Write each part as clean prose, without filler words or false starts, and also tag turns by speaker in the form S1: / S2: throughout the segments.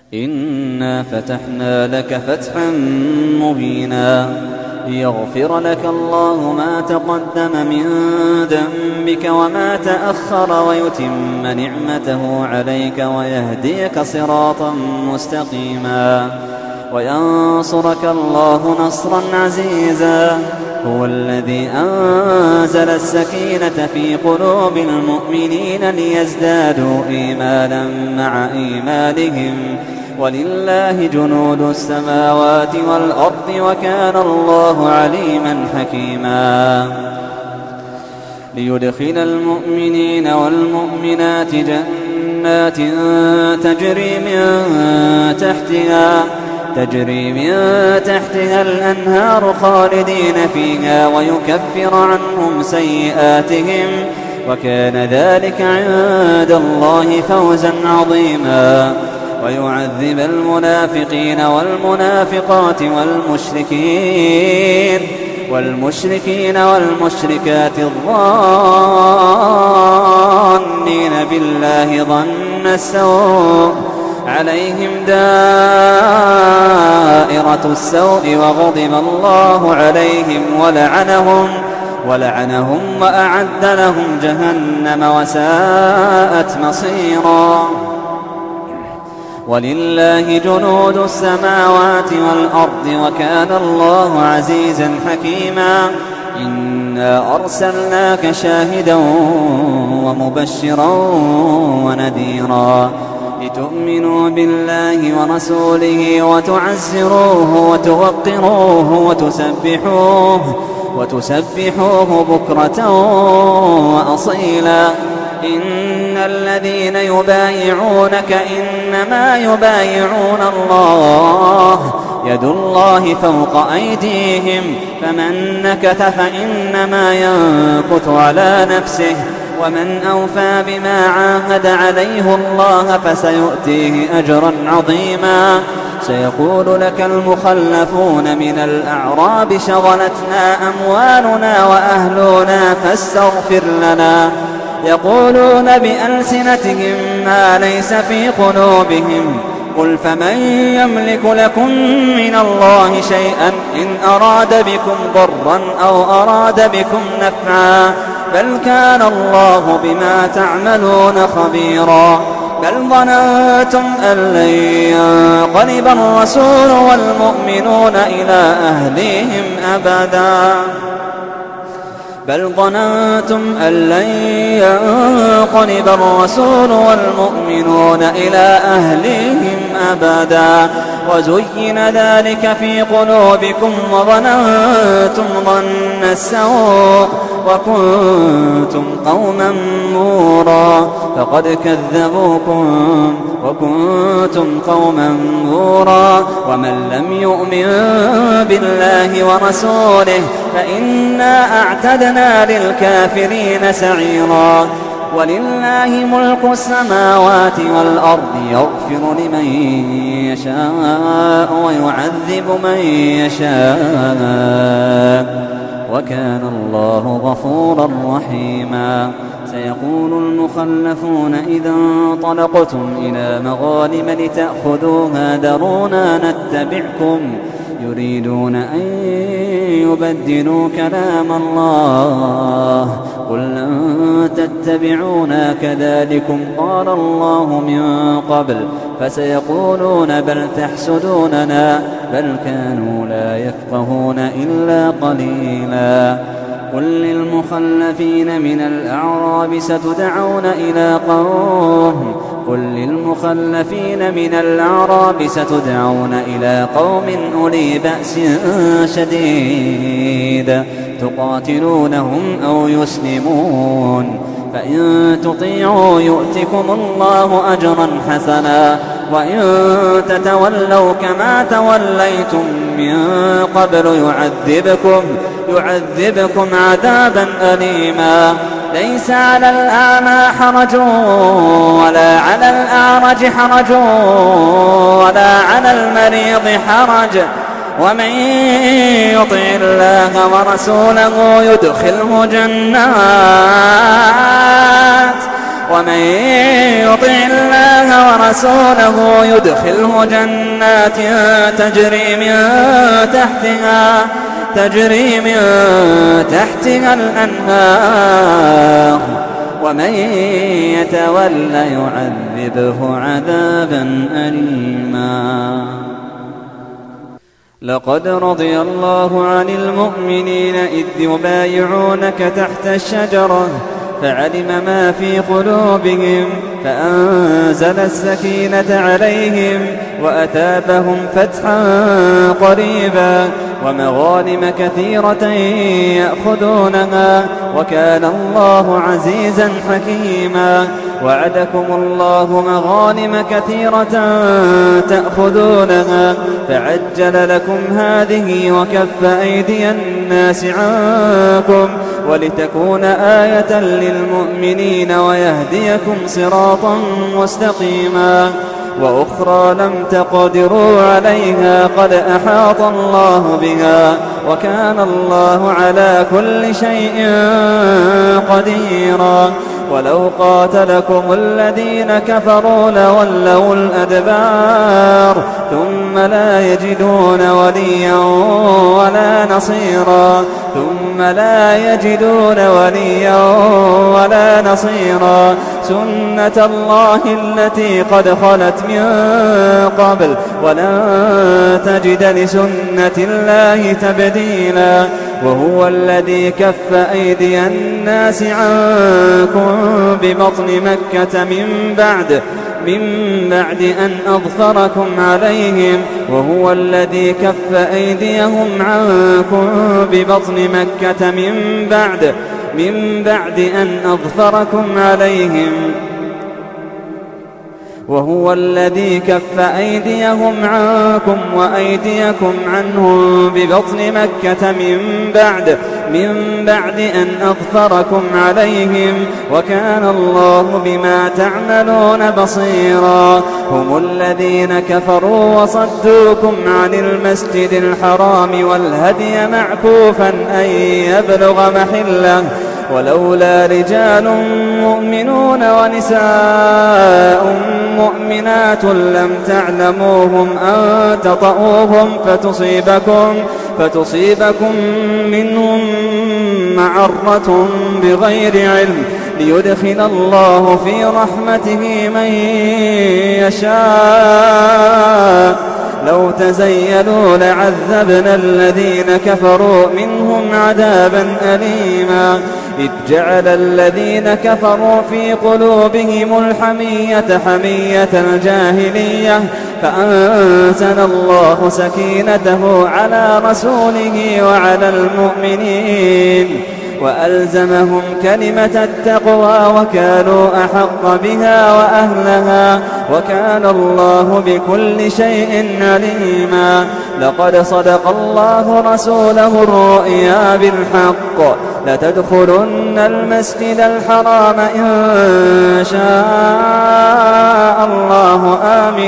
S1: إنا فتحنا لك فتحا مبينا ليغفر لك الله ما تقدم من ذنبك وما تأخر ويتم نعمته عليك ويهديك صراطا مستقيما وينصرك الله نصرا عزيزا. هو الذي أنزل السكينة في قلوب المؤمنين ليزدادوا إيمانا مع إيمانهم ولله جنود السماوات والأرض وكان الله عليما حكيما. ليدخل المؤمنين والمؤمنات جنات تجري من تحتها الأنهار خالدين فيها ويكفر عنهم سيئاتهم وكان ذلك عند الله فوزا عظيما. ويعذب المنافقين والمنافقات والمشركين والمشركات الظانين بالله ظن السوء عليهم دائرة السوء وغضب الله عليهم ولعنهم وأعد لهم جهنم وساءت مصيرا. ولله جنود السماوات والأرض وكان الله عزيزا حكيما. إنا أرسلناك شاهدا ومبشرا ونذيرا لتؤمنوا بالله ورسوله وتعزروه وتوقروه وتسبحوه بكرة وأصيلا. إن الذين يبايعونك إنما يبايعون الله يد الله فوق أيديهم فمن نكث فإنما ينكث على نفسه ومن أوفى بما عاهد عليه الله فسيؤتيه أجرا عظيما. سيقول لك المخلفون من الأعراب شغلتنا أموالنا وأهلنا فاستغفر لنا يقولون بألسنتهم ما ليس في قلوبهم قل فمن يملك لكم من الله شيئا إن أراد بكم ضرا أو أراد بكم نفعا بل كان الله بما تعملون خبيرا. بل ظننتم أن لن ينقلب الرسول والمؤمنون إلى أهليهم أبدا وزين ذلك في قلوبكم وظننتم ظن السوء وكنتم قوما بورا فقد كذبوكم وكنتم قوما بورا. ومن لم يؤمن بالله ورسوله فإنا أعتدنا للكافرين سعيرا. ولله ملك السماوات والأرض يغفر لمن يشاء ويعذب من يشاء وكان الله غفورا رحيما. سيقول المخلفون إذا انطلقتم إلى مغانم لتأخذوها ذرونا نتبعكم يريدون أن يبدلوا كلام الله قل لن تتبعونا كذلكم قال الله من قبل فسيقولون بل تحسدوننا بل كانوا لا يفقهون إلا قليلا. قل للمخلفين من الأعراب ستدعون إلى قوم أولي بأس شديد تقاتلونهم أو يسلمون فإن تطيعوا يؤتكم الله أجرا حسنا وإن تتولوا كما توليتم من قبل يعذبكم عذابا أليما. ليس على الأعمى حرج ولا على الأعرج حرج ولا على المريض حرج ومن يطع الله ومن يطع الله ورسوله يدخله جنات تجري من تحتها الأنهار ومن يتول يعذبه عذابا أليما. لقد رضي الله عن المؤمنين إذ يبايعونك تحت الشجرة فعلم ما في قلوبهم فأنزل السكينة عليهم وأثابهم فتحا قريبا ومغانم كثيرة يأخذونها وكان الله عزيزا حكيما. وعدكم الله مغانم كثيرة تأخذونها فعجل لكم هذه وكف أيدي الناس عنكم ولتكون آية للمؤمنين ويهديكم صراطا مستقيما. وأخرى لم تقدروا عليها قد أحاط الله بها وكان الله على كل شيء قديرا. ولو قاتلكم الذين كفروا لولوا الأدبار ثم لا يجدون وليا ولا نصيرا سنة الله التي قد خلت من قبل ولن تجد لسنة الله تبديلا. وهو الذي كف أيدي الناس عنكم ببطن مكة من بعد أن أظفركم عليهم وهو الذي كف أيديهم عنكم ببطن مكة من بعد أن أظفركم عليهم وهو الذي كف أيديهم عنكم وأيديكم عنهم ببطن مكة من بعد أن أظفركم عليهم وكان الله بما تعملون بصيرا. هم الذين كفروا وصدوكم عن المسجد الحرام والهدي معكوفا أن يبلغ محله ولولا رجال مؤمنون ونساء مؤمنات لم تعلموهم أن تطؤوهم فتصيبكم منهم معرة بغير علم ليدخل الله في رحمته من يشاء. لو تزيلوا لعذبنا الذين كفروا منهم عذابا أليما. إذ جعل الذين كفروا في قلوبهم الحمية حمية الجاهلية فأنزل الله سكينته على رسوله وعلى المؤمنين وألزمهم كلمة التقوى وكانوا أحق بها وأهلها وكان الله بكل شيء عليما. لقد صدق الله رسوله الرؤيا بالحق لتدخلن المسجد الحرام إن شاء الله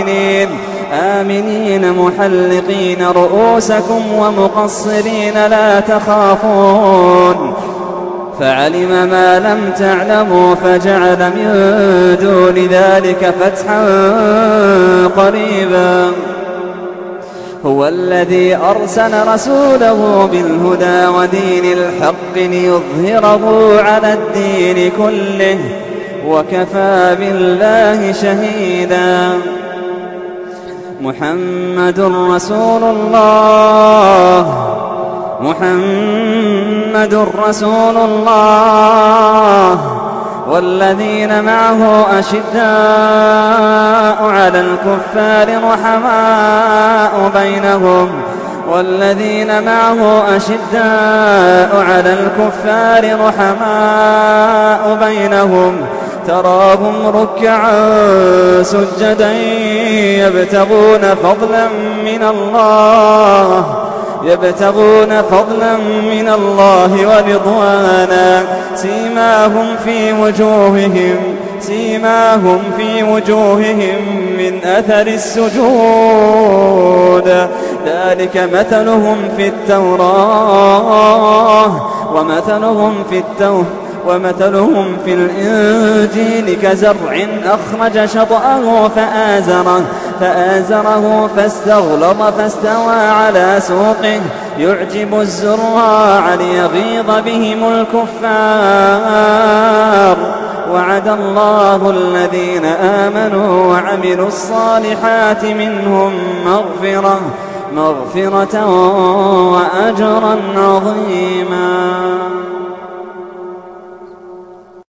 S1: آمنين محلقين رؤوسكم ومقصرين لا تخافون فعلم ما لم تعلموا فجعل من دون ذلك فتحا قريبا. هو الذي أرسل رسوله بالهدى ودين الحق ليظهره على الدين كله وكفى بالله شهيدا. محمد رسول الله والذين معه أشداء على الكفار رحماء بينهم تراهم ركعا سجدا يبتغون فضلا من الله ورضوانا سيماهم في وجوههم من أثر السجود ذلك مثلهم في التوراة ومثلهم في الإنجيل كزرع أخرج شطأه فآزره فاستغلظ فاستوى على سوقه يعجب الزراع ليغيظ بهم الكفار. وعد الله الذين آمنوا وعملوا الصالحات منهم مغفرة وأجرا عظيما.